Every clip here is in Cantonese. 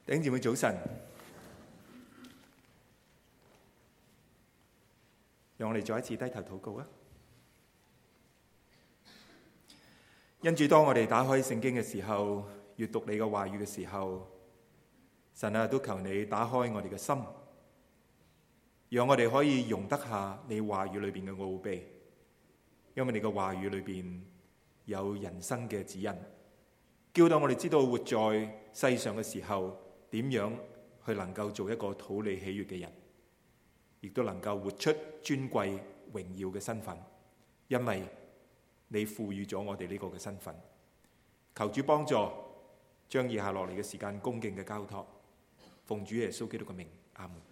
弟兄姊妹早晨，讓我哋再一次低頭禱告啊！因主，當我哋打開聖經嘅時候，閱讀你嘅話語嘅時候，神啊，都求你打開我哋嘅心，讓我哋可以容得下你話語裏邊嘅奧秘，因為你嘅話語裏邊有人生嘅指引，叫到我哋知道活在世上嘅時候，點樣去能夠做一個討你喜悅嘅人，亦都能夠活出尊貴榮耀嘅身份，因為你賦予咗我哋呢個嘅身份。求主幫助，將以下落嚟嘅時間恭敬嘅交託，奉主耶穌基督嘅名，阿門。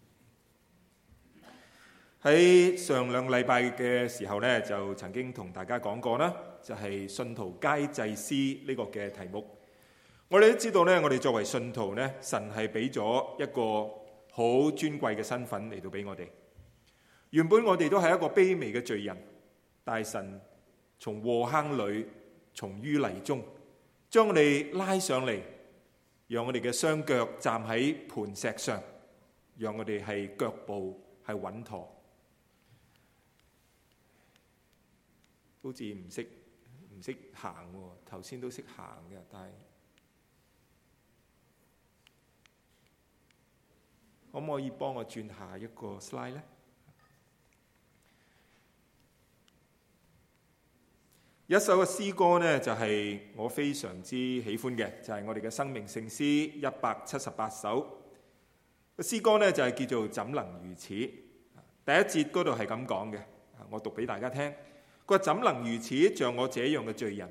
喺上兩禮拜嘅時候呢，就曾經同大家講過啦，就係信徒皆祭司呢個嘅題目。我哋都知道呢，我哋作為信徒呢，神係俾咗一個好尊貴嘅身份嚟到俾我哋。原本我哋都係一個卑微嘅罪人，但係神從禍坑裏，從淤泥中，將我哋拉上嚟，讓我哋嘅雙腳站喺磐石上，讓我哋係腳步係穩妥。好似唔識行喎，頭先都識行嘅，但係可唔可以幫我轉下一個 slide 呢？一首嘅詩歌呢，就係我非常之喜歡嘅，就係我哋嘅生命聖詩178首。個詩歌呢，就係叫做怎能如此。第一節嗰度係咁講嘅，我讀俾大家聽。佢話：怎能如此，像我這樣嘅罪人，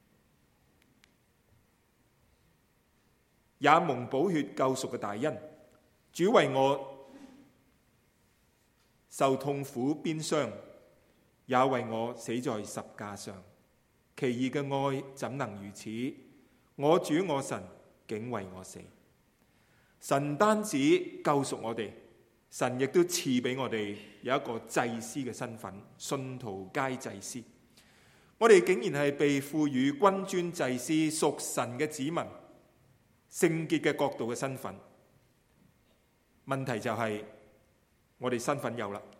也蒙寶血救贖嘅大恩。主為我受痛苦鞭傷，也為我死在十架上。奇異嘅愛怎能如此？我主我神竟為我死。神單止救贖我哋，神亦都賜俾我哋有一個祭司嘅身份，信徒皆祭司。我哋竟然係被賦予君尊祭司、屬神嘅子民、聖潔嘅國度嘅身份。問題就係我哋身份有啦，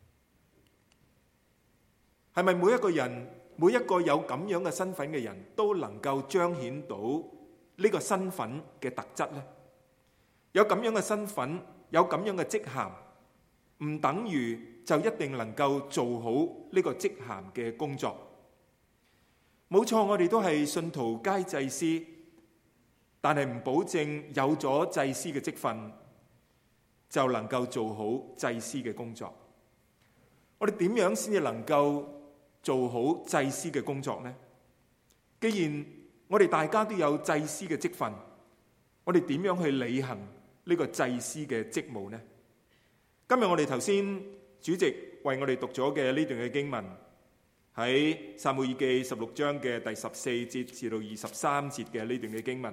係咪每一個人，每一個有咁樣嘅身份嘅人都能夠彰顯到呢個身份嘅特質呢？有咁樣嘅身份，有咁樣嘅職銜，唔等於就一定能夠做好呢個職銜嘅工作。冇錯，我哋都係信徒皆祭司，但係唔保證有咗祭司嘅職分就能夠做好祭司嘅工作。我哋點樣先至能夠做好祭司嘅工作呢？既然我哋大家都有祭司嘅職分，我哋點樣去履行呢個祭司嘅職務呢？今日我哋頭先主席為我哋讀咗嘅呢段嘅經文，喺撒母耳記16章嘅第14節至到23節嘅呢段嘅經文，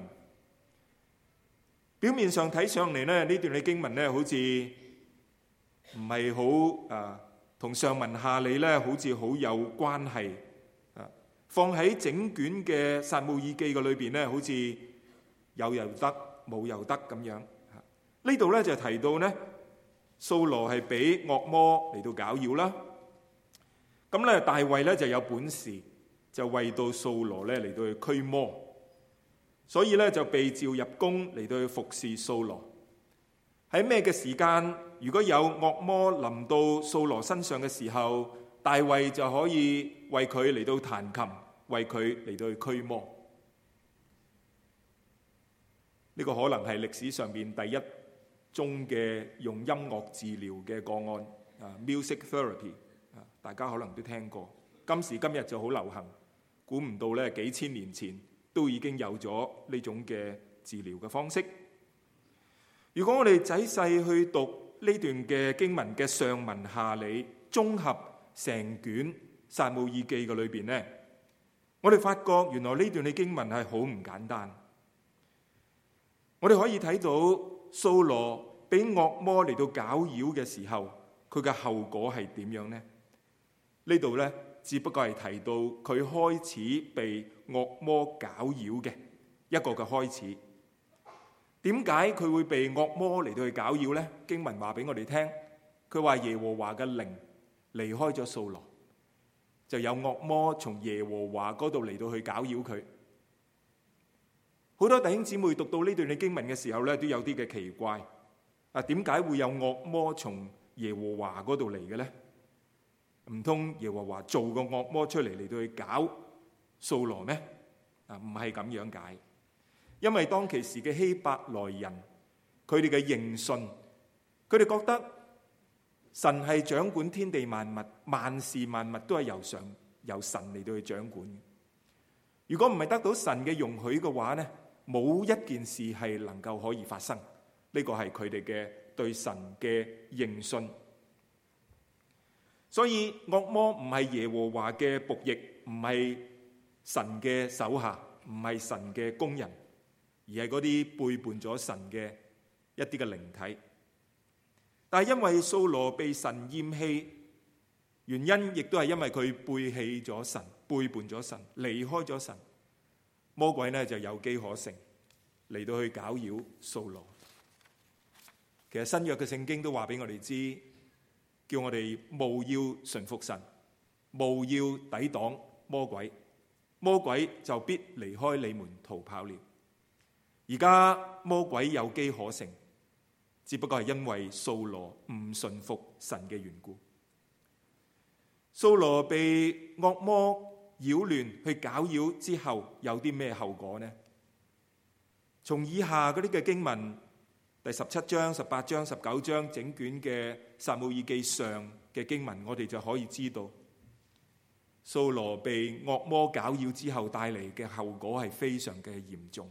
表面上睇上嚟呢，呢段嘅經文呢，好似唔係好同上文下理呢，好似好有關係。放喺整卷嘅撒母耳記嘅裏邊呢，好似有又得，冇又得咁樣。呢度呢，就提到呢，掃羅係俾惡魔嚟到攪擾啦。咁咧，大衛呢就有本事，就為到掃羅呢嚟到去驅魔。所以咧就被召入宮嚟到去服侍掃羅。喺咩嘅時間，如果有惡魔臨到掃羅身上嘅時候，大衛就可以為佢嚟到彈琴，為佢嚟到去驅魔。呢個可能係歷史上邊第一宗嘅用音樂治療嘅個案，music therapy， 大家可能都聽過。今時今日就好流行，估唔到咧幾千年前都已經有咗呢種嘅治療嘅方式。如果我哋仔細去讀呢段嘅經文嘅上文下理，綜合成卷撒母耳記嘅裏邊呢，我哋發覺原來呢段嘅經文係好唔簡單。我哋可以睇到掃羅俾惡魔嚟到攪擾嘅時候，佢嘅後果係點樣呢？呢度呢，只不過係提到佢開始被惡魔攪擾嘅一個嘅開始。 點解佢會被惡魔嚟到去攪擾呢？經文話俾我哋聽，佢話耶和華嘅靈離開咗掃羅，就有惡魔從耶和華嗰度嚟到去攪擾佢。好多弟兄姊妹讀到呢段嘅經文嘅時候咧，都有啲嘅奇怪。點解會有惡魔從耶和華嗰度嚟嘅呢？唔通耶和華做個惡魔出嚟嚟到去搞掃羅咩？唔係咁樣解。因為當其時嘅希伯來人，佢哋嘅認信，佢哋覺得神係掌管天地萬物，萬事萬物都係由神嚟到去掌管。如果唔係得到神嘅容許嘅話呢，冇一件事係能夠可以發生。呢個係佢哋嘅對神嘅認信。所以惡魔唔係耶和華嘅僕役，唔係神嘅手下，唔係神嘅工人，而係嗰啲背叛咗神嘅一啲嘅靈體。但係因為掃羅被神厭棄，原因亦都係因為佢背棄咗神，背叛咗神，離開咗神，魔鬼呢就有機可乘嚟到去攪擾掃羅。其實新約嘅聖經都話俾我哋知，叫我哋務要順服神，務要抵擋魔鬼，魔鬼就必離開你們逃跑了。而家魔鬼有機可乘，只不過係因為掃羅唔順服神嘅緣故。掃羅被惡魔擾亂去攪擾之後，有啲咩後果呢？從以下嗰啲嘅經文，第17章、18章、19章整卷嘅撒母耳記上嘅經文，我哋就可以知道，掃羅被惡魔攪擾之後帶嚟嘅後果係非常嘅嚴重。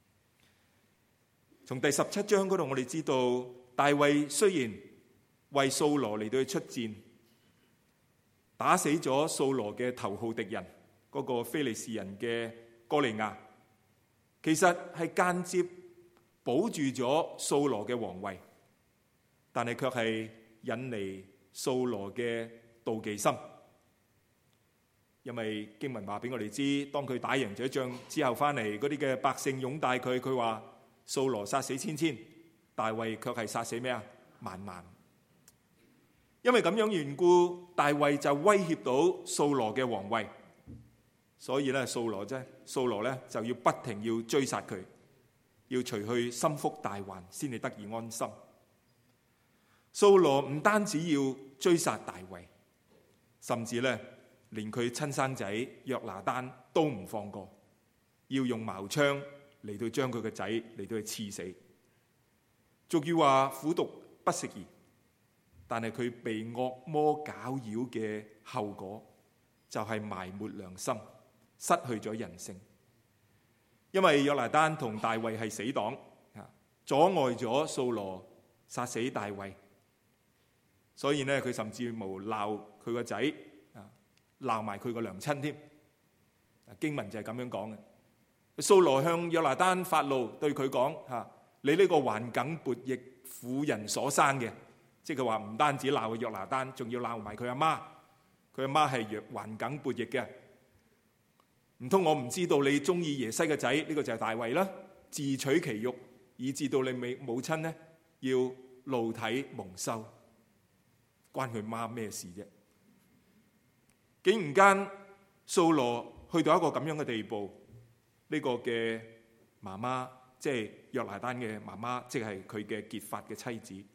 從第17章嗰度，我哋知道大衛雖然為掃羅嚟到去出戰，打死咗掃羅嘅頭號敵人嗰個非利士人嘅哥利亞，其實係間接保住咗掃羅嘅皇位，但係卻係引嚟掃羅嘅妒忌心。因為經文話俾我哋知，當佢打贏咗仗之後翻嚟，嗰啲嘅百姓擁戴佢，佢話掃羅殺死千千，大衛卻係殺死咩啊？萬萬。因為咁樣緣故，大衛就威脅到掃羅嘅皇位，所以咧掃羅咧就要不停要追殺佢，要除去心腹大患，先至得以安心。掃羅唔單止要追殺大衛，甚至咧連佢親生仔約拿單都唔放過，要用矛槍嚟到將佢個仔嚟到去刺死。俗語話苦毒不食兒，但係佢被惡魔攪擾嘅後果就係埋沒良心，失去咗人性。因為約拿單同大衛係死黨，阻礙咗掃羅殺死大衛，所以呢佢甚至無鬧佢個仔，鬧埋佢個娘親添。經文就係咁樣講嘅。掃羅向約拿單發怒，對佢講：你呢個頑梗悖逆婦人所生嘅，即係佢話唔單止鬧約拿單，仲要鬧埋佢阿媽。佢阿媽係頑梗悖逆嘅。唔通我唔知道你中意耶西嘅仔？呢個就係大衛啦，自取其辱，以致到你母親呢要露體蒙羞，關佢媽咩事啫？竟然間掃羅去到一個咁樣嘅地步，呢個嘅媽媽，即係約拿單嘅媽媽，即係佢嘅結髮嘅妻子。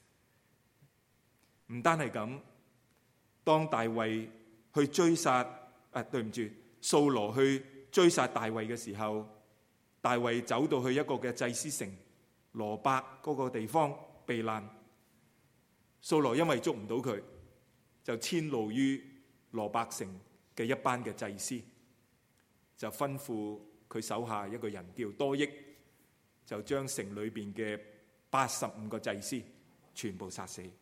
唔單係咁，當大衛去追殺，掃羅去追殺大衛嘅時候，大衛走到去一個嘅祭司城羅伯嗰個地方避難。掃羅因為捉唔到佢，就遷怒於羅伯城嘅一班嘅祭司，就吩咐佢手下一個人叫多益，就將城裏邊嘅85個祭司全部殺死。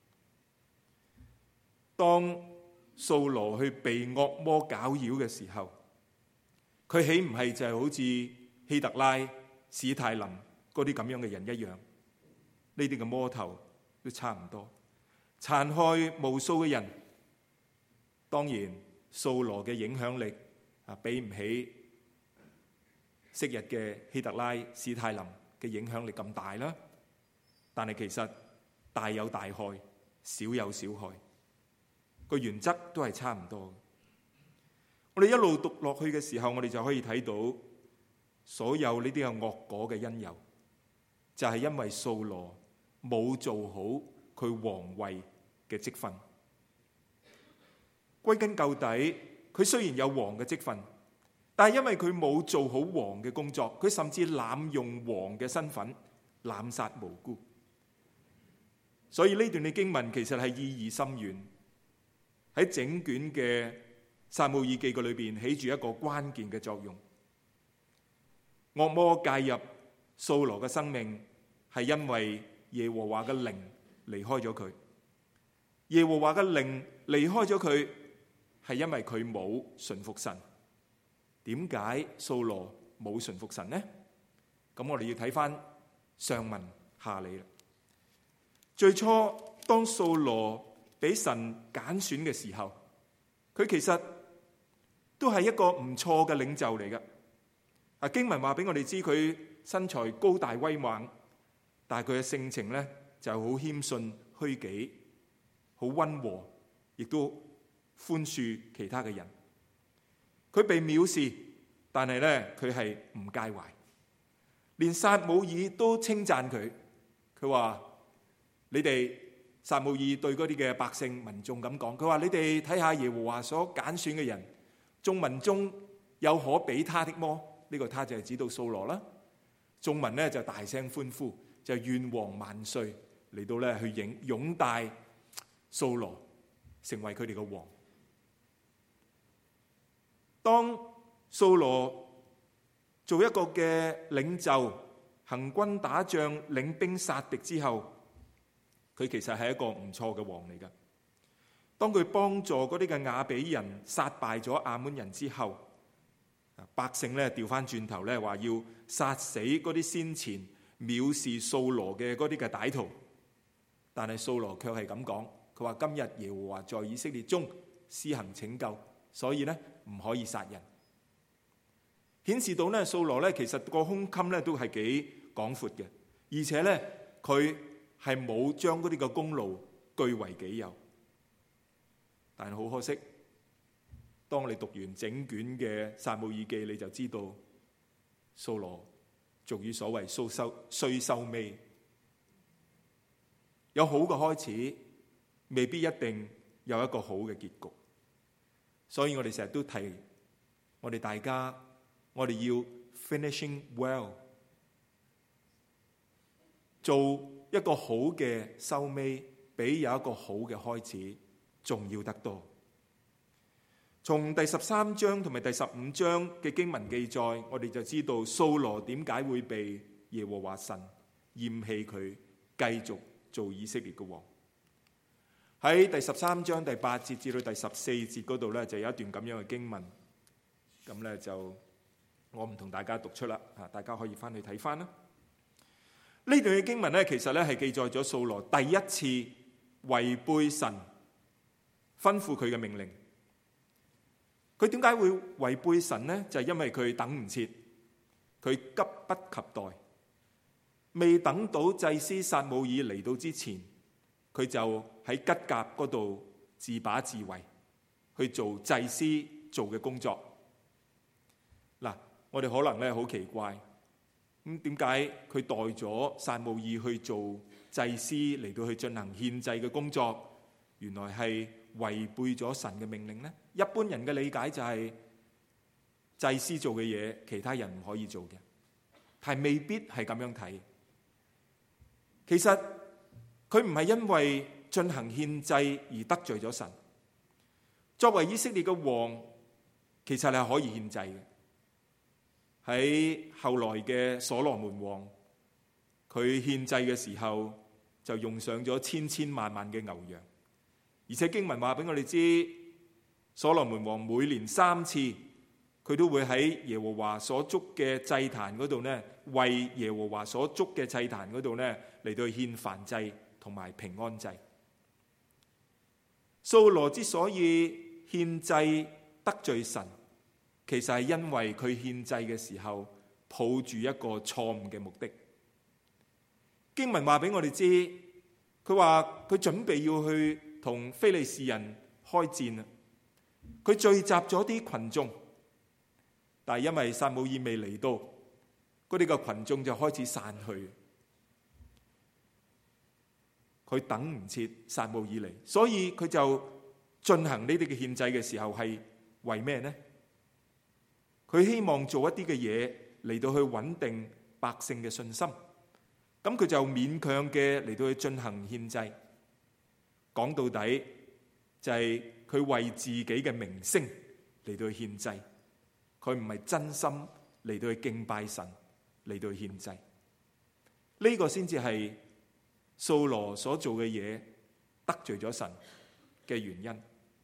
當掃羅去被惡魔攪擾嘅時候，佢豈唔係就係好似希特拉、史太林嗰啲咁樣嘅人一樣？呢啲嘅魔頭都差唔多，殘害無數嘅人。當然，掃羅嘅影響力比唔起昔日嘅希特拉、史太林嘅影響力咁大啦，但係其實大有大害，小有小害，個原則都係差唔多。我哋一路讀落去嘅時候，我哋就可以睇到所有呢啲嘅惡果嘅因由，就係因為掃羅冇做好佢王位嘅職分。歸根究底，佢雖然有王嘅職分，但係因為佢冇做好王嘅工作，佢甚至濫用王嘅身份，濫殺無辜。所以呢段嘅經文其實係意義深遠，喺整卷嘅撒母耳記嘅裏邊起住一個關鍵嘅作用。惡魔介入掃羅嘅生命，係因為耶和華嘅靈離開咗佢。耶和華嘅靈離開咗佢，係因為佢冇順服神。點解掃羅冇順服神呢？咁我哋要睇翻上文下理啦。最初當掃羅俾神揀選嘅時候，佢其實都係一個唔錯嘅領袖嚟嘅。經文話俾我哋知，佢身材高大威猛，但係佢嘅性情咧就好謙遜虛己，好溫和，亦都寬恕其他嘅人。佢被藐視，但係咧佢係唔介懷，連撒母耳都稱讚佢。佢話：你哋撒母耳對嗰啲嘅百姓民眾咁講，佢話你哋睇下耶和華所揀選嘅人，眾民中有可比他的麼？呢個他就係指到掃羅啦。眾民呢就大聲歡呼，就願王萬歲，嚟到咧去擁戴掃羅成為佢哋嘅王。當掃羅做一個嘅領袖，行軍打仗，領兵殺敵之後，佢其實係一個唔錯嘅王嚟㗎。當佢幫助嗰啲嘅亞比人殺敗咗亞捫人之後，百姓咧調翻轉頭咧話要殺死嗰啲先前藐視掃羅嘅嗰啲嘅歹徒，但係掃羅卻係咁講，佢話今日耶和華在以色列中施行拯救，所以咧唔可以殺人，顯示到咧掃羅咧其實個胸襟咧都係幾廣闊嘅，而且咧佢係冇將嗰啲嘅功勞據為己有。但係好可惜，當你讀完整卷嘅撒母耳記，你就知道掃羅俗語所謂衰收尾，有好嘅開始，未必一定有一個好嘅結局。所以我哋成日都提我哋大家，我哋要 finishing well， 做一個好嘅收尾，比有一個好嘅開始重要得多。從第13章同埋第15章嘅經文記載，我哋就知道掃羅點解會被耶和華神厭棄佢，繼續做以色列嘅王。喺第13章第8節至到第14節嗰度咧，就有一段咁樣嘅經文。咁咧就我唔同大家讀出啦，大家可以翻去睇翻啦。呢段嘅經文咧，其實咧係記載咗掃羅第一次違背神吩咐佢嘅命令。佢點解會違背神呢？就係因為佢等唔切，佢急不及待，未等到祭司撒母耳嚟到之前，佢就喺吉甲嗰度自把自為，去做祭司做嘅工作。嗱，我哋可能咧好奇怪，咁點解佢代咗撒母耳去做祭司嚟到去進行獻祭嘅工作？原來係違背咗神嘅命令呢？一般人嘅理解就係祭司做嘅嘢，其他人唔可以做嘅，係未必係咁樣睇。其實佢唔係因為進行獻祭而得罪咗神。作為以色列嘅王，其實係可以獻祭嘅。喺後來嘅所羅門王，佢獻祭嘅時候就用上咗千千萬萬嘅牛羊，而且經文話俾我哋知，所羅門王每年3次，佢都會喺耶和華所築嘅祭壇嗰度呢，為耶和華所築嘅祭壇嗰度呢嚟到獻燔祭同埋平安祭。掃羅之所以獻祭得罪神，其實係因為佢獻祭嘅時候抱住一個錯誤嘅目的， 經文話俾我哋知，佢話佢準備要去同非利士人開戰啦。佢聚集咗啲群眾，但係因為撒母耳未嚟到，嗰啲嘅群眾就開始散去。佢等唔切撒母耳嚟，所以佢就進行呢啲嘅獻祭嘅時候係為咩呢？佢希望做一啲嘅嘢嚟到去穩定百姓嘅信心。咁佢就勉強嘅嚟到去進行獻祭。講到底就係佢為自己嘅名聲嚟到去獻祭，佢唔係真心嚟到去敬拜神，嚟到去獻祭。呢個先至係掃羅所做嘅嘢得罪咗神嘅原因。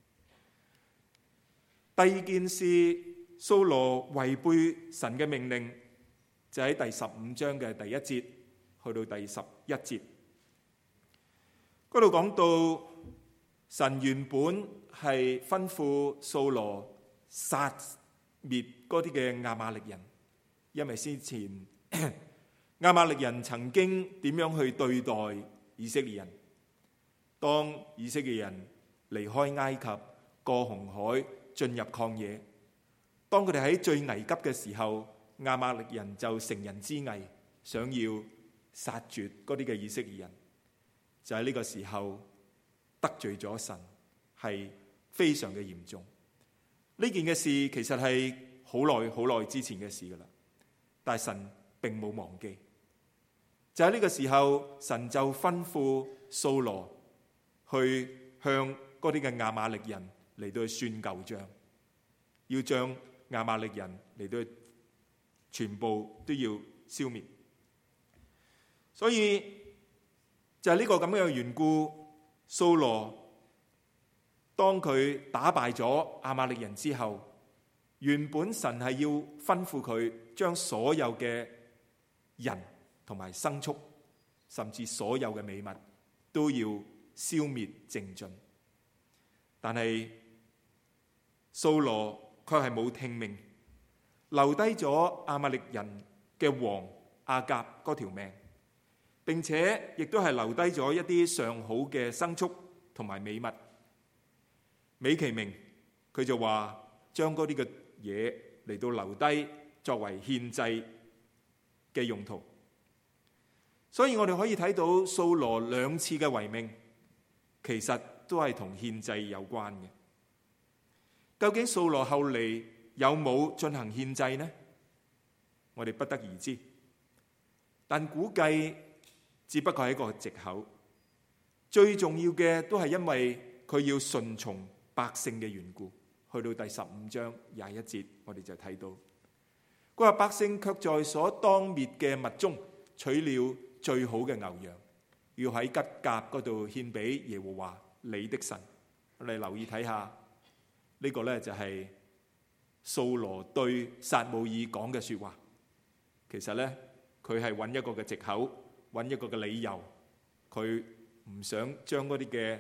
第二件事，掃羅違背神嘅命令，就喺第15章嘅第1節去到第11節嗰度講到，神原本係吩咐掃羅殺滅嗰啲嘅亞瑪力人，因為先前亞瑪力人曾經點樣去對待以色列人。當以色列人離開埃及，過紅海，進入曠野，當佢哋喺最危急嘅時候，亞瑪力人就乘人之危，想要殺絕嗰啲嘅以色列人。就喺呢個時候得罪咗神，係非常嘅嚴重。呢件嘅事其實係好耐之前嘅事噶啦，但係神並冇忘記。就喺呢個時候，神就吩咐掃羅去向嗰啲嘅亞瑪力人嚟到去算舊賬，要將亞瑪力人嚟到去全部都要消滅。所以就係呢個咁樣嘅緣故，掃羅當佢打敗咗亞瑪力人之後，原本神係要吩咐佢將所有嘅人同埋牲畜，甚至所有嘅美物都要消滅淨盡，但係掃羅卻係冇聽命，留低咗亞瑪力人嘅王亞甲嗰條命，並且亦都係留低咗一啲上好嘅牲畜同埋美物。美其名，佢就話將嗰啲嘅嘢嚟到留低作為獻祭嘅用途。所以我哋可以睇到掃羅兩次嘅違命，其實都係同獻祭有關嘅。究竟掃羅後嚟有冇進行獻祭呢？我哋不得而知，但估計只不過係一個藉口。最重要嘅都係因為佢要順從百姓嘅緣故。去到第15章21節，我哋就睇到佢話：百姓卻在所當滅嘅物中取了最好嘅牛羊，要喺吉甲嗰度獻俾耶和華你的神。我哋留意睇下呢個呢，就係掃羅對撒母耳講嘅說話。其實呢，佢係揾一個嘅藉口，揾一個嘅理由，佢唔想將嗰啲嘅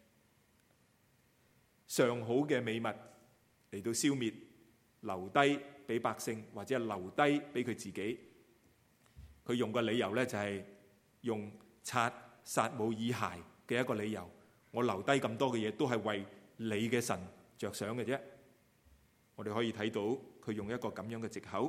上好嘅美物嚟到消滅，留低俾百姓，或者係留低俾佢自己。佢用嘅理由呢，就係用擦撒母耳鞋嘅一個理由。我留低咁多嘅嘢，都係為你嘅神着想嘅啫。我哋可以睇到佢用一個咁樣嘅藉口。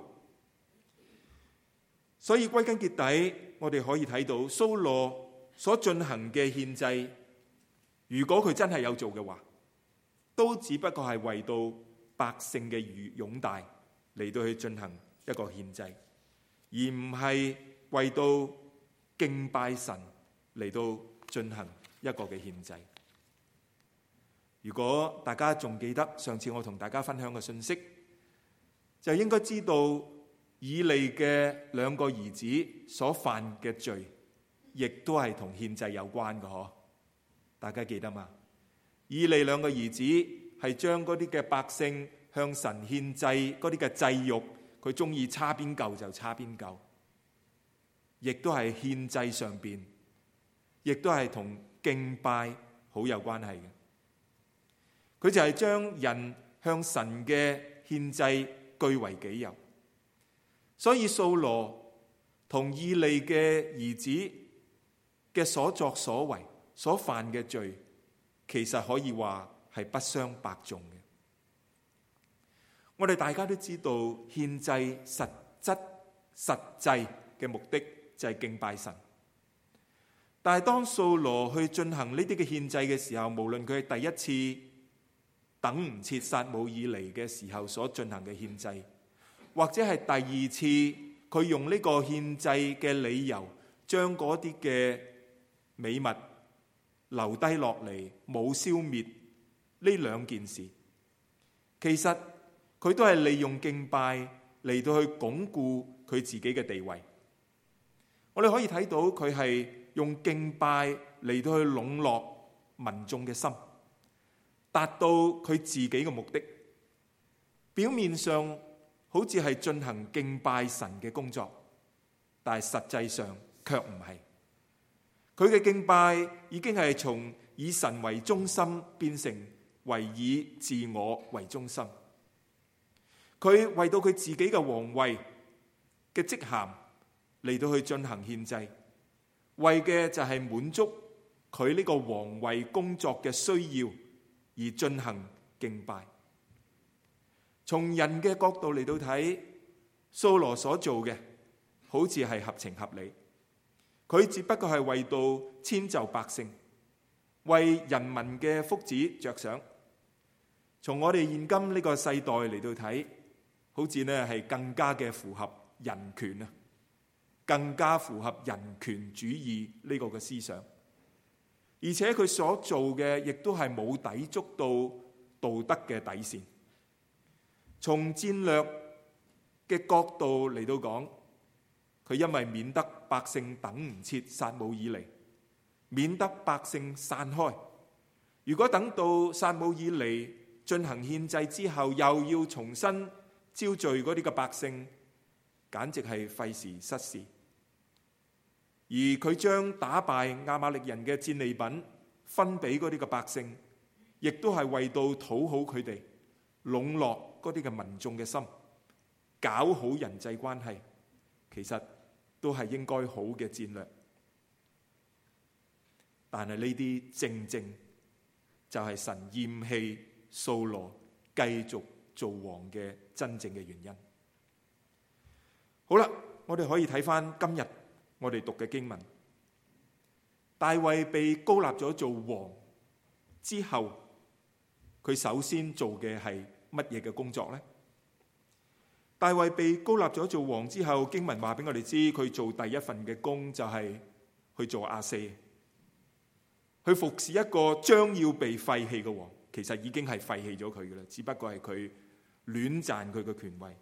所以歸根結底，我哋可以睇到掃羅所進行嘅獻祭，如果佢真係有做嘅話，都只不過係為到百姓嘅擁戴嚟到去進行一個獻祭，而唔係為到敬拜神嚟到進行一個嘅獻祭。如果大家仲記得上次我同大家分享嘅信息，就應該知道以利嘅兩個兒子所犯嘅罪，亦都係同獻祭有關嘅。嗬，大家記得嘛？以利兩個兒子係將嗰啲嘅百姓向神獻祭嗰啲嘅祭肉，佢中意叉邊嚿就叉邊嚿，亦都係獻祭上邊，亦都係同敬拜好有關係嘅。佢就係將人向神嘅獻祭據為己有。所以掃羅同以利嘅兒子嘅所作所為所犯嘅罪，其實可以話係不相伯仲嘅。我哋大家都知道，獻祭實際嘅目的就係敬拜神。但係當掃羅去進行呢啲嘅獻祭嘅時候，無論佢係第一次等唔切撒母耳嚟嘅時候所進行嘅獻祭，或者係第二次佢用呢個獻祭嘅理由將嗰啲嘅美物留低落嚟冇消滅，呢兩件事其實佢都係利用敬拜嚟到去鞏固佢自己嘅地位。我哋可以睇到佢係用敬拜嚟到去籠絡民眾嘅心，達到佢自己嘅目的。表面上好似係進行敬拜神嘅工作，但係實際上卻唔係。佢嘅敬拜已經係從以神為中心變成為以自我為中心。佢為到佢自己嘅皇位嘅職銜嚟到去進行獻祭，為嘅就係滿足佢呢個皇位工作嘅需要而進行敬拜。從人嘅角度嚟到睇，掃羅所做嘅好似係合情合理，佢只不過係為到遷就百姓，為人民嘅福祉着想。從我哋現今呢個世代嚟到睇，好似呢係更加嘅符合人權啊，更加符合人權主義呢個嘅思想。而且佢所做嘅亦都係冇抵觸到道德嘅底線。從戰略嘅角度嚟到講，佢因為免得百姓等唔切撒母耳嚟，免得百姓散開。如果等到撒母耳嚟進行獻祭之後，又要重新招聚嗰啲嘅百姓，簡直係費時失事。而佢將打敗亞瑪力人嘅戰利品分俾嗰啲嘅百姓，亦都係為到討好佢哋，籠絡嗰啲嘅民眾嘅心，搞好人際關係，其實都係應該好嘅戰略。但係呢啲正正就係神厭棄掃羅繼續做王嘅真正嘅原因。好啦，我哋可以睇翻今日我哋讀嘅經文。大衛被膏立咗做王之後，佢首先做嘅係乜嘢嘅工作呢？大衛被膏立咗做王之後，經文話俾我哋知，佢做第一份嘅工就係去做亞舍，去服侍一個將要被廢棄嘅王。其實已經係廢棄咗佢嘅啦，只不過係佢戀賺佢嘅權位。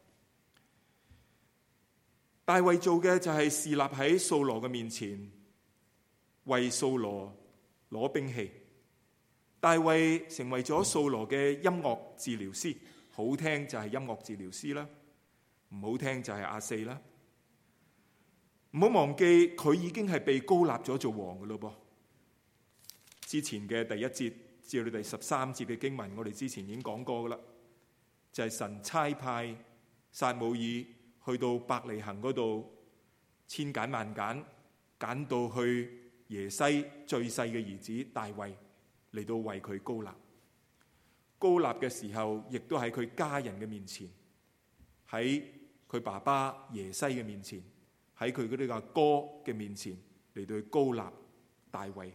大衛做嘅就係侍立喺掃羅嘅面前，為掃羅攞兵器。大衛成為咗掃羅嘅音樂治療師，好聽就係音樂治療師啦，唔好聽就係亞舍啦。唔好忘記佢已經係被膏立咗做王嘅咯噃。之前嘅第一節至到第13節嘅經文，我哋之前已經講過噶啦，就係神差派撒母耳去到伯利恆嗰度，千揀萬揀，揀到去耶西最細嘅兒子大衛嚟到為佢膏立。膏立嘅時候，亦都喺佢家人嘅面前，喺佢爸爸耶西嘅面前，喺佢嗰啲阿哥嘅面前嚟到去膏立大衛。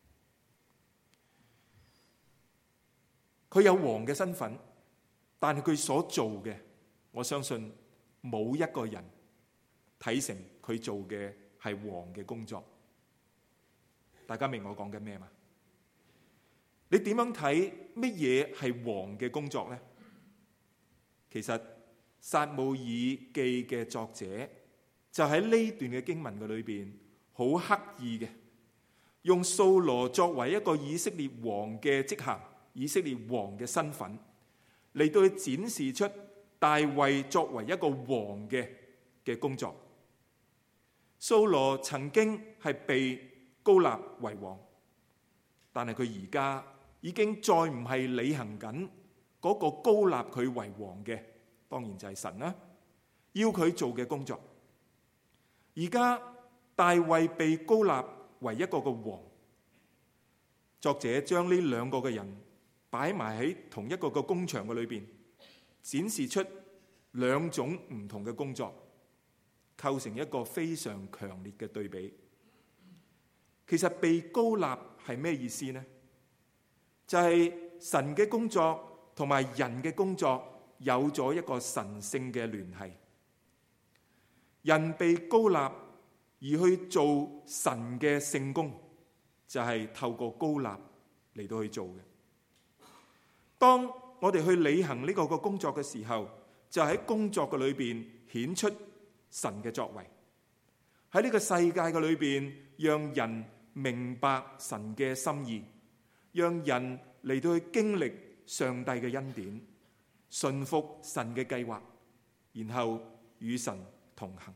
佢有王嘅身份，但係佢所做嘅，我相信冇一個人睇成佢做嘅係王嘅工作。大家明我講緊咩嘛？你點樣睇乜嘢係王嘅工作呢？其實撒母耳記嘅作者就喺呢段嘅經文嘅裏邊，好刻意嘅用掃羅作為一個以色列王嘅職銜，以色列王嘅身份嚟到去展示出大衛作為一個王嘅工作。掃羅曾經係被膏立為王，但係佢而家已經再唔係履行緊嗰個膏立佢為王嘅，當然就係神啦，要佢做嘅工作。而家大衛被膏立為一個嘅王。作者將呢兩個嘅人擺埋喺同一個嘅工場嘅裏邊，展示出兩種唔同嘅工作，構成一個非常強烈嘅對比。其實被膏立係咩意思呢？就係神嘅工作同埋人嘅工作有咗一個神聖嘅聯繫。人被膏立而去做神嘅聖工，就係透過膏立嚟到去做嘅。當我哋去履行呢個工作嘅時候，就喺工作嘅裏邊顯出神嘅作為。喺呢個世界嘅裏邊，讓人明白神嘅心意，讓人嚟到去經歷上帝嘅恩典，順服神嘅計劃，然後與神同行。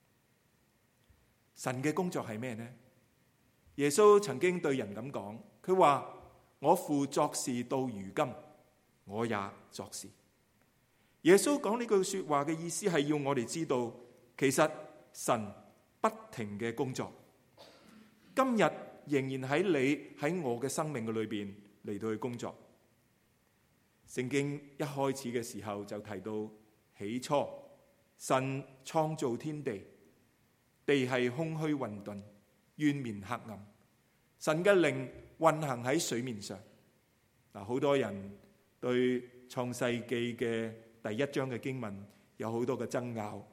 神嘅工作係咩呢？耶穌曾經對人咁講，佢話：我父作事到如今，我也作事。耶穌講呢句說話嘅意思係要我哋知道，其實神不停嘅工作，今日仍然喺你喺我嘅生命嘅裏邊嚟到去工作。聖經一開始嘅時候就提到，起初神創造天地，地係空虛混沌，淵面黑暗，神嘅靈運行喺水面上。嗱，好多人對創世記嘅第一章嘅經文有好多嘅爭拗，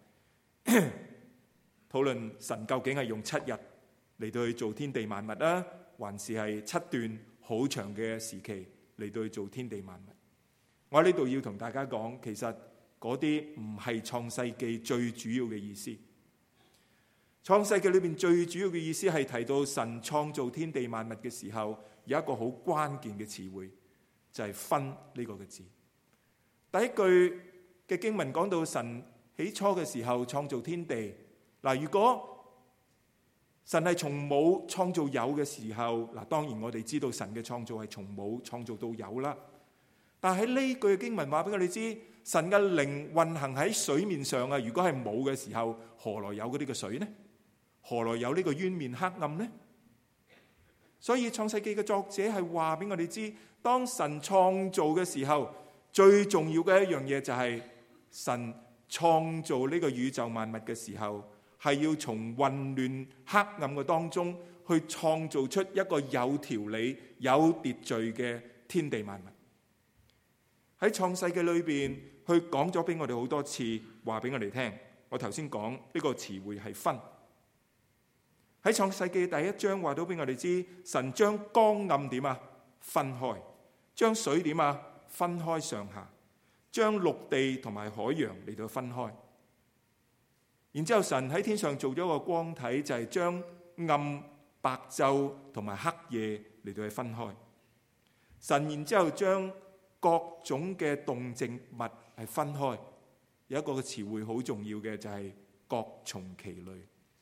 討論神究竟係用7日嚟到去做天地萬物啊，還是係7段好長嘅時期嚟到去做天地萬物。我喺呢度要同大家講，其實嗰啲唔係創世記最主要嘅意思。創世記裏邊最主要嘅意思係提到神創造天地萬物嘅時候，有一個好關鍵嘅詞彙，就係分呢個嘅字。第一句嘅經文講到神起初嘅時候創造天地。嗱，如果神係從冇創造有嘅時候，嗱，當然我哋知道神嘅創造係從冇創造到有啦。但係喺呢句經文話俾我哋知，神嘅靈運行喺水面上啊！如果係冇嘅時候，何來有嗰啲嘅水呢？何來有呢個淵面黑暗呢？所以創世記嘅作者係話俾我哋知，當神創造嘅時候，最重要嘅一樣嘢就係神創造呢個宇宙萬物嘅時候，係要從混亂黑暗嘅當中去創造出一個有條理、有秩序嘅天地萬物。喺創世記裏邊，去講咗俾我哋好多次，話俾我哋聽。我頭先講呢個詞彙係分。喺創世記第1章話到俾我哋知，神將光暗點啊分開，將水點啊分開上下，將陸地同埋海洋嚟到分開。然之後神喺天上做咗個光體，就係將暗白晝同埋黑夜嚟到去分開。神然之後將各種嘅動植物係分開，有一個嘅詞彙好重要嘅就係各從其類。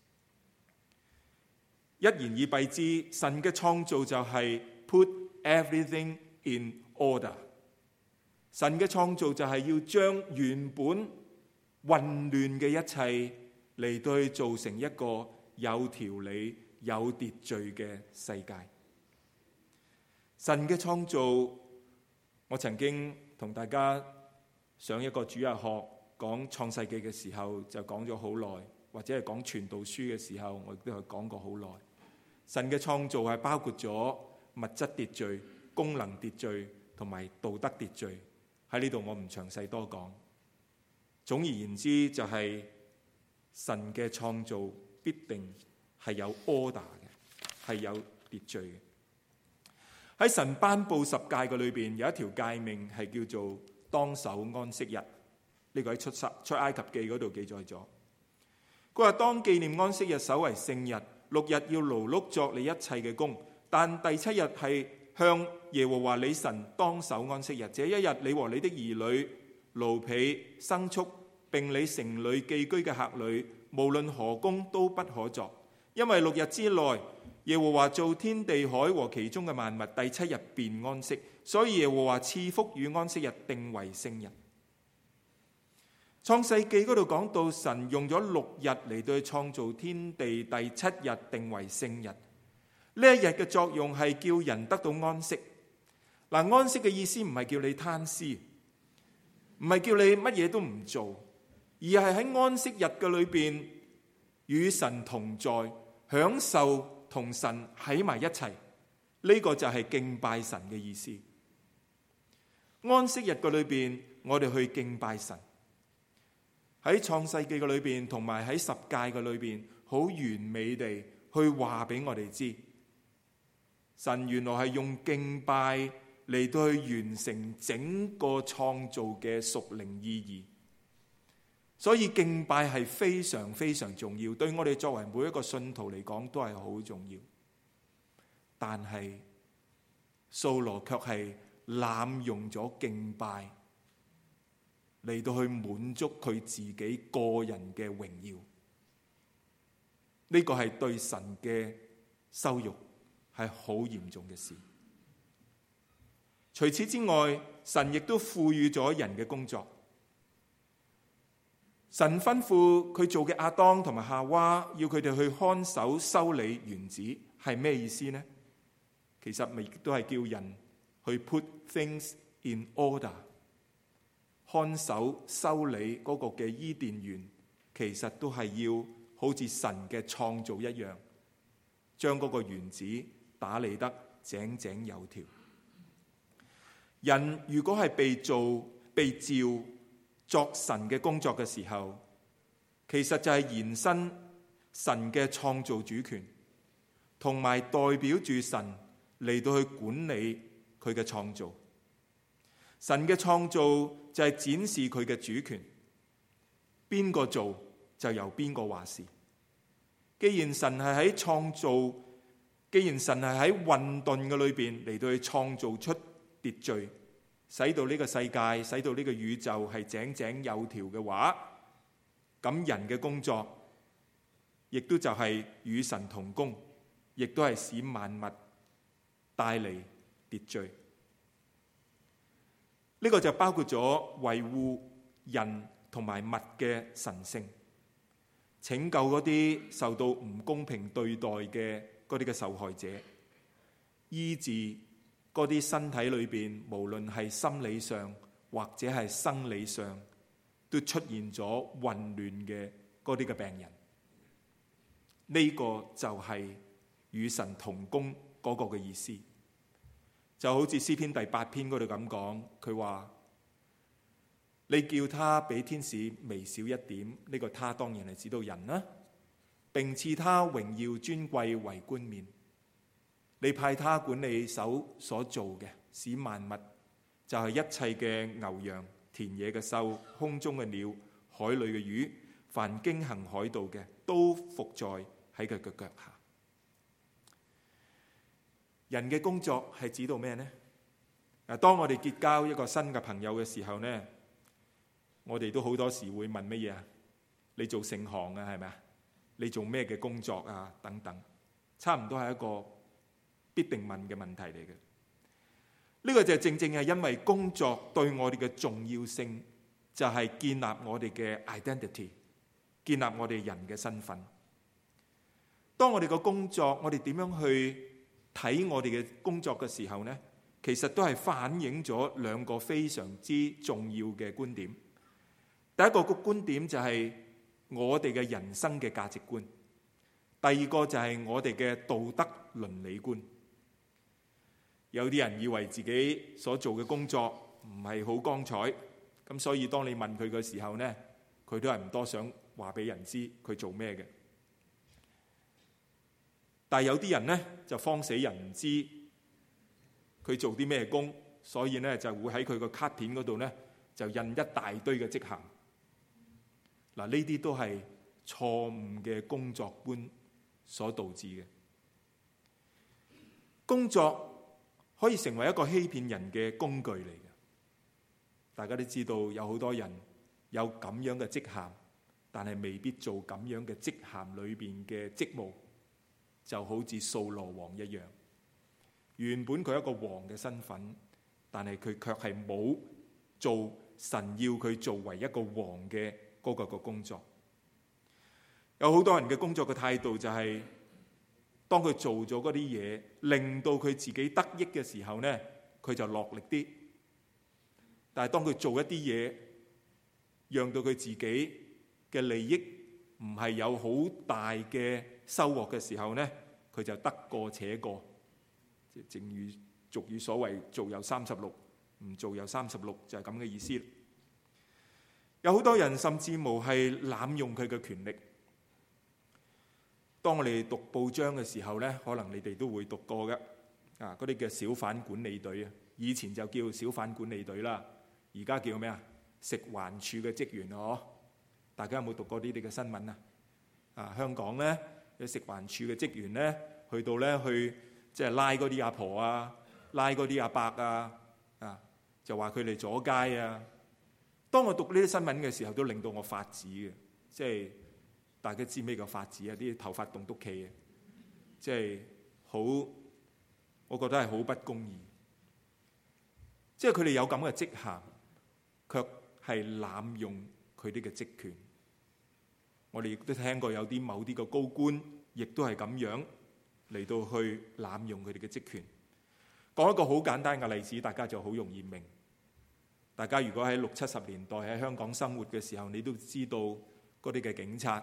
一言以蔽之，神嘅創造就係 put everything in order。神嘅創造就係要將原本混亂嘅一切嚟到去做成一個有條理、有秩序嘅世界。神嘅創造，我曾經同大家上一個主日學講創世記嘅時候就講咗好耐，或者係講傳道書嘅時候，我亦都係講過好耐。神嘅創造係包括咗物質秩序、功能秩序同埋道德秩序。喺呢度我唔詳細多講。總而言之，就係神嘅創造必定係有 order 嘅，係有秩序嘅。喺神頒布十誡嘅裏邊，有一條誡命係叫做當守安息日。呢個喺出埃及記嗰度記載咗。佢話當紀念安息日，守為聖日，6日要勞碌作你一切嘅工，但第7日係向耶和華你神當守安息日。這一日，你和你的兒女、奴婢、牲畜，並你城裏寄居嘅客旅，無論何工都不可作，因為6日之內，耶和華造天地海和其中嘅萬物，第7日便安息，所以耶和華賜福與安息日，定為聖日。創世記嗰度講到神用咗6日嚟對創造天地，第7日定為聖日。 呢一日嘅作用係叫人得到安息。嗱，安息嘅意思唔係叫你攤屍，唔係叫你乜嘢都唔做，而係喺安息日嘅裏邊與神同在，享受同神喺埋一齊。呢個就係敬拜神嘅意思。安息日嘅裏邊，我哋去敬拜神。喺創世記嘅裏邊，同埋喺十誡嘅裏邊，好完美地去話俾我哋知，神原來係用敬拜嚟到去完成整個創造嘅屬靈意義。所以敬拜係非常非常重要，對我哋作為每一個信徒嚟講都係好重要。但係掃羅卻係濫用咗敬拜嚟到去滿足佢自己個人嘅榮耀。呢個係對神嘅羞辱，係好嚴重嘅事。除此之外，神亦都賦予咗人嘅工作。神吩咐佢做嘅亞當同埋夏娃，要佢哋去看守修理園子，係咩意思呢？其實咪都係叫人去 put things in order， 看守修理嗰個嘅伊甸園，其實都係要好似神嘅創造一樣，將嗰個園子打理得井井有條。人如果係被召作神嘅工作嘅時候，其實就係延伸神嘅創造主權，同埋代表住神嚟到去管理佢嘅創造。神嘅創造就係展示佢嘅主權，邊個做就由邊個話事。既然神係喺創造，既然神係喺混沌嘅裏邊嚟到去創造出秩序，使到呢個世界，使到呢個宇宙係井井有條嘅話，咁人嘅工作亦都就係與神同工，亦都係使萬物帶嚟秩序。呢個就包括咗維護人同埋物嘅神聖，拯救嗰啲受到唔公平對待嘅嗰啲嘅受害者，醫治嗰啲身體裏邊無論係心理上或者係生理上都出現咗混亂嘅嗰啲嘅病人。呢個就係與神同工嗰個嘅意思。就好似詩篇第8篇嗰度咁講，佢話你叫他比天使微小一點，呢個他當然係指到人啦，並賜他榮耀尊貴為冠冕。你派他管理手所做嘅，使萬物，就係一切嘅牛羊、田野嘅獸、空中嘅鳥、海裏嘅魚，凡經行海道嘅，都伏在喺佢嘅腳下。人嘅工作係指到咩呢？當我哋結交一個新嘅朋友嘅時候呢，我哋都好多時會問乜嘢啊？你做聖行啊，係咪啊？你做咩嘅工作啊？等等，差唔多係一個必定問嘅問題嚟嘅。呢個就正正係因為工作對我哋嘅重要性，就係建立我哋嘅 identity， 建立我哋人嘅身份。當我哋個工作，我哋點樣去睇我哋嘅工作嘅時候呢，其實都係反映咗兩個非常之重要嘅觀點。第一個個觀點就係我哋嘅人生嘅價值觀，第二個就係我哋嘅道德倫理觀。有啲人以為自己所做嘅工作唔係好光彩，咁所以當你問佢嘅時候呢，佢都係唔多想話俾人知佢做咩嘅。但係有啲人呢，就慌死人唔知佢做啲咩工，所以呢就會喺佢個卡片嗰度呢就印一大堆嘅職銜。嗱，呢啲都係錯誤嘅工作觀所導致嘅。工作可以成為一個欺騙人嘅工具嚟嘅。大家都知道有好多人有咁樣嘅職銜，但係未必做咁樣嘅職銜裏邊嘅職務。就好似掃羅王一樣，原本佢一個王嘅身份，但係佢卻係冇做神要佢作為一個王嘅嗰個工作。有好多人嘅工作嘅態度就係當佢做咗嗰啲嘢，令到佢自己得益嘅時候呢，佢就落力啲。但係當佢做一啲嘢，讓到佢自己嘅利益唔係有好大嘅收穫嘅時候呢，佢就得過且過。正如俗語所謂，做有36，唔做有36，就係咁嘅意思。有好多人甚至無係濫用佢嘅權力。當我哋讀報章嘅時候呢，可能你哋都會讀過嘅。嗰啲嘅小販管理隊啊，以前就叫小販管理隊啦，而家叫咩啊？食環署嘅職員啊，大家有冇讀過呢啲嘅新聞啊？香港呢，食環署嘅職員呢，去到呢去即係拉嗰啲阿婆啊，拉嗰啲阿伯啊，就話佢哋阻街啊。當我讀呢啲新聞嘅時候，都令到我發指嘅。即係大家知咩叫發指啊？啲頭髮棟篤企啊，即係好，我覺得係好不公義。即係佢哋有咁嘅職銜，卻係濫用佢哋嘅職權。我哋亦都聽過有啲某啲嘅高官，亦都係咁樣嚟到去濫用佢哋嘅職權。講一個好簡單嘅例子，大家就好容易明。大家如果喺60、70年代喺香港生活嘅時候，你都知道嗰啲嘅警察。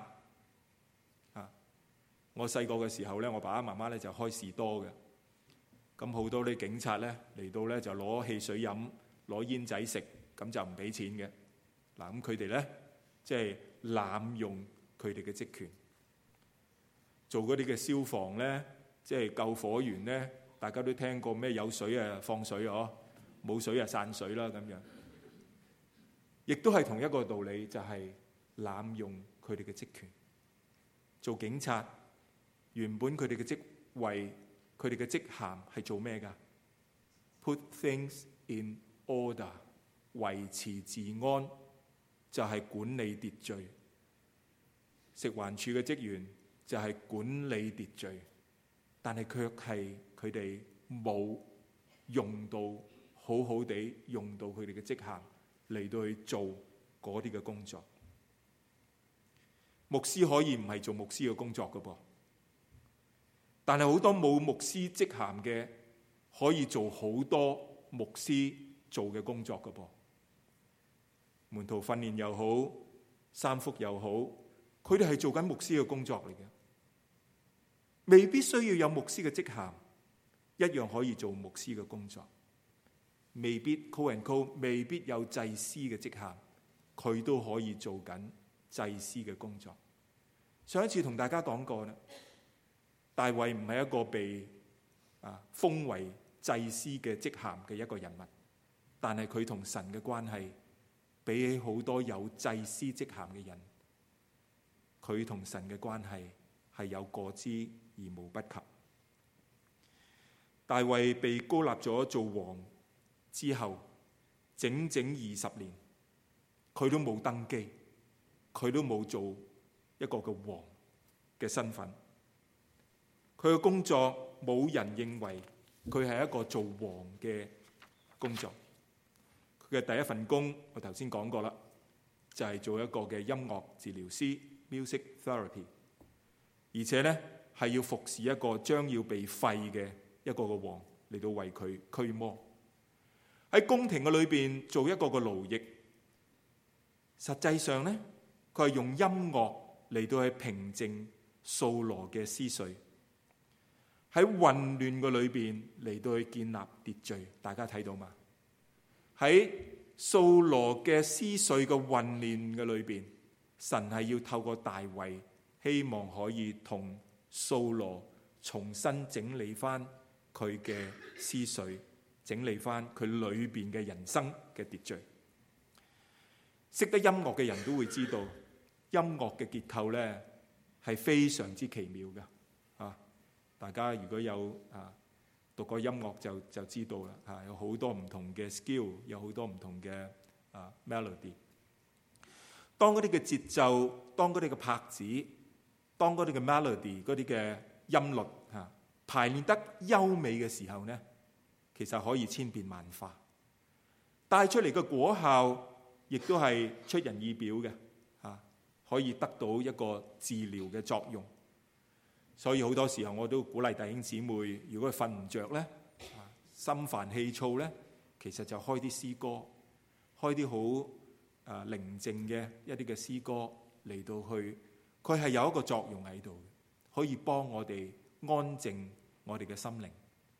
我細個嘅時候咧，我爸爸媽媽咧就開士多嘅。咁好多啲警察咧嚟到咧就攞汽水飲，攞煙仔食，咁就唔俾錢嘅。嗱，咁佢哋咧即係濫用佢哋嘅職權，做嗰啲嘅消防咧，即係救火員咧，大家都聽過咩？有水啊放水哦，冇水啊散水啦咁樣。亦都係同一個道理，就係濫用佢哋嘅職權。做警察原本佢哋嘅職位，佢哋嘅職銜係做咩㗎？Put things in order， 維持治安，就係管理秩序。食環署嘅職員就係管理秩序，但係卻係佢哋冇用到好好地用到佢哋嘅職銜嚟到去做嗰啲嘅工作。牧師可以唔係做牧師嘅工作㗎噃，但係好多冇牧師職銜嘅可以做好多牧師做嘅工作㗎噃。門徒訓練又好，三福又好，佢哋係做緊牧師嘅工作嚟嘅，未必需要有牧師嘅職銜，一樣可以做牧師嘅工作。未必 call and call， 未必有祭司嘅職銜，佢都可以做緊祭司嘅工作。上一次同大家講過啦，大衛唔係一個被封為祭司嘅職銜嘅一個人物，但係佢同神嘅關係比起好多有祭司職銜嘅人，佢同神嘅關係係有過之而無不及。大衛被膏立咗做王之後，整整20年，佢都冇登基，佢都冇做一個嘅王嘅身份。佢嘅工作冇人認為佢係一個做王嘅工作。佢嘅第一份工，我頭先講過啦，就係做一個嘅音樂治療師 （music therapy）， 而且呢係要服侍一個將要被廢嘅一個嘅王嚟到為佢驅魔。喺宮廷嘅裏邊做一個嘅奴役，實際上呢，佢係用音樂嚟到去平靜掃羅嘅思緒，喺混亂嘅裏邊嚟到去建立秩序。大家睇到嘛？喺掃羅嘅思緒嘅混亂嘅裏邊，神係要透過大衛，希望可以同掃羅重新整理翻佢嘅思緒，整理翻佢裏邊嘅人生嘅秩序。識得音樂嘅人都會知道，音樂嘅結構呢係非常之奇妙嘅。大家如果有讀過音樂就知道啦。有好多唔同嘅 skill， 有好多唔同嘅melody。當嗰啲嘅節奏，當嗰啲嘅拍子，當嗰啲嘅 melody， 嗰啲嘅音律排練得優美嘅時候呢，其實可以千變萬化，帶出嚟嘅果效亦都係出人意表嘅，可以得到一個治療嘅作用。 所以好多時候我都鼓勵弟兄姊妹，如果佢瞓唔着咧，心煩氣躁咧，其實就開啲詩歌，開啲好寧靜嘅一啲嘅詩歌嚟到去，佢係有一個作用喺度，可以幫我哋安靜我哋嘅心靈。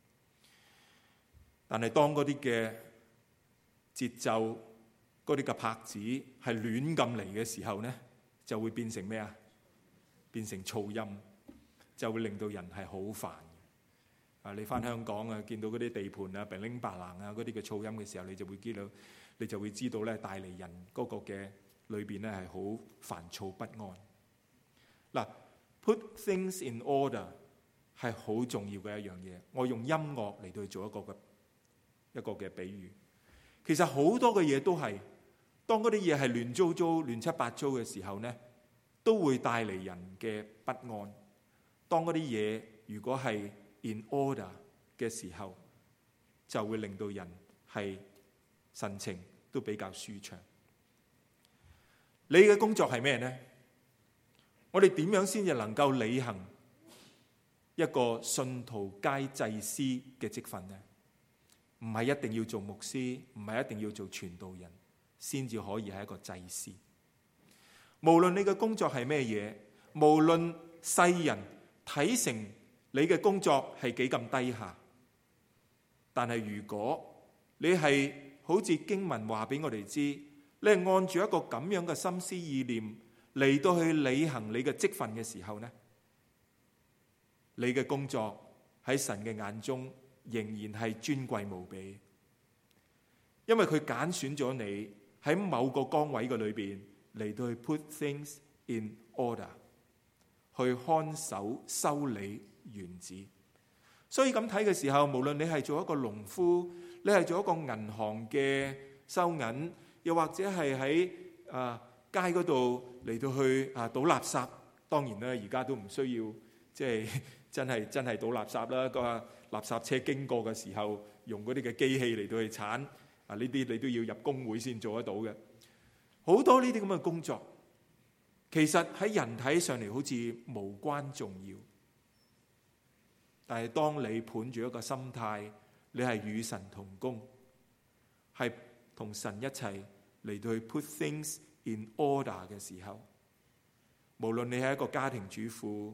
但係當嗰啲嘅節奏、嗰啲嘅拍子係亂咁嚟嘅時候咧，就會變成咩啊？變成噪音，就會令到人係好煩。你翻香港啊，見到嗰啲地盤啊、零白冷啊嗰啲嘅噪音嘅時候，你就會知道咧，帶嚟人嗰個嘅裏邊咧係好煩躁不安。嗱，put things in order 係好重要嘅一樣嘢。我用音樂嚟到去做一個嘅比喻。其實好多嘅嘢都係，當嗰啲嘢係亂糟糟、亂七八糟嘅時候咧，都會帶嚟人嘅不安。當嗰啲嘢如果係in order 嘅時候，就會令到人係神情都比較舒暢。你嘅工作係咩呢？我哋點樣先至能夠履行一個信徒皆祭司嘅職分呢？唔係一定要做牧師，唔係一定要做傳道人先至可以係一個祭司。無論你嘅工作係咩嘢，無論世人睇成你嘅工作係幾咁低下，但係如果你係好似經文話俾我哋知，你係按住一個咁樣嘅心思意念嚟到去履行你嘅職分嘅時候呢，你嘅工作喺神嘅眼中仍然係尊貴無比，因為佢揀選咗你喺某個崗位嘅裏邊嚟到去 put things in order， 去看守修理園子。所以咁睇嘅時候，無論你係做一個農夫，你係做一個銀行嘅收銀，又或者係喺街嗰度嚟到去倒垃圾，當然啦，而家都唔需要即係真係倒垃圾啦。個垃圾車經過嘅時候，用嗰啲嘅機器嚟到去鏟呢啲你都要入工會先做得到嘅。好多呢啲咁嘅工作，其實喺人睇上嚟好似無關重要，但係當你盤住一個心態，你係與神同工，係同神一齊嚟到去 put things in order 嘅時候，無論你係一個家庭主婦，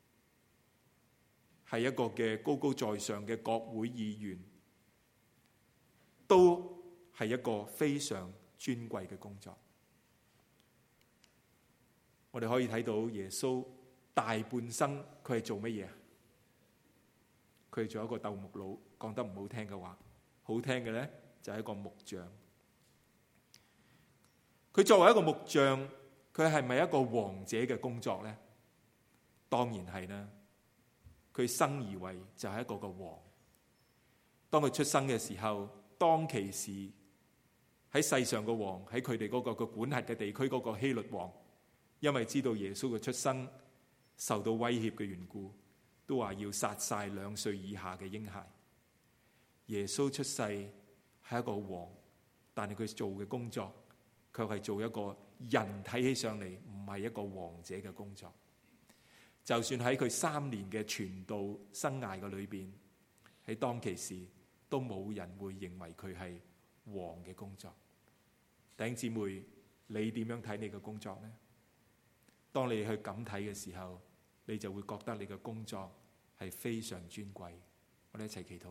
係一個嘅高高在上嘅國會議員，都係一個非常尊貴嘅工作。我哋可以睇到耶穌大半生佢係做乜嘢？佢係做一個鬥木佬，講得唔好聽嘅話，好聽嘅咧就係一個木匠。佢作為一個木匠，佢係咪一個王者嘅工作咧？當然係啦。佢生而為就係一個王。當佢出生嘅時候，當其時喺世上嘅王，喺佢哋嗰個管轄嘅地區嗰個希律王，因為知道耶穌嘅出生受到威脅嘅緣故，都話要殺晒2歲以下嘅嬰孩。耶穌出世係一個王，但係佢做嘅工作卻係做一個人睇起上嚟唔係一個王者嘅工作。就算喺佢3年嘅傳道生涯嘅裏邊，喺當其時都冇人會認為佢係王嘅工作。弟兄姊妹，你點樣睇你嘅工作呢？當你去咁睇嘅時候，你就會覺得你嘅工作係非常尊貴。我哋一齊祈禱。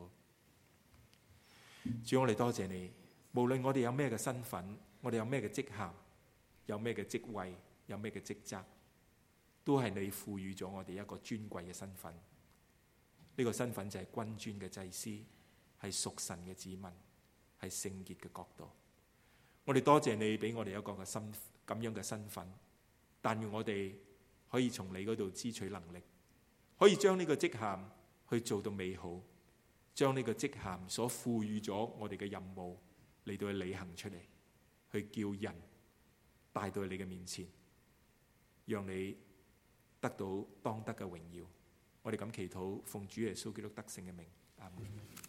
主，我哋多謝你，無論我哋有咩嘅身份，我哋有咩嘅職銜，有咩嘅職位，有咩嘅職責，都係你賦予咗我哋一個尊貴嘅身份。呢個身份就係君尊嘅祭司，係屬神嘅子民，係聖潔嘅國度。我哋多謝你俾我哋一個咁樣嘅身份，但願我哋可以從你嗰度支取能力，可以將呢個職銜去做到美好，將呢個職銜所賦予咗我哋嘅任務嚟到去履行出嚟，去叫人帶到你嘅面前，讓你得到當得嘅榮耀。我哋咁祈禱，奉主耶穌基督得勝嘅名，阿門。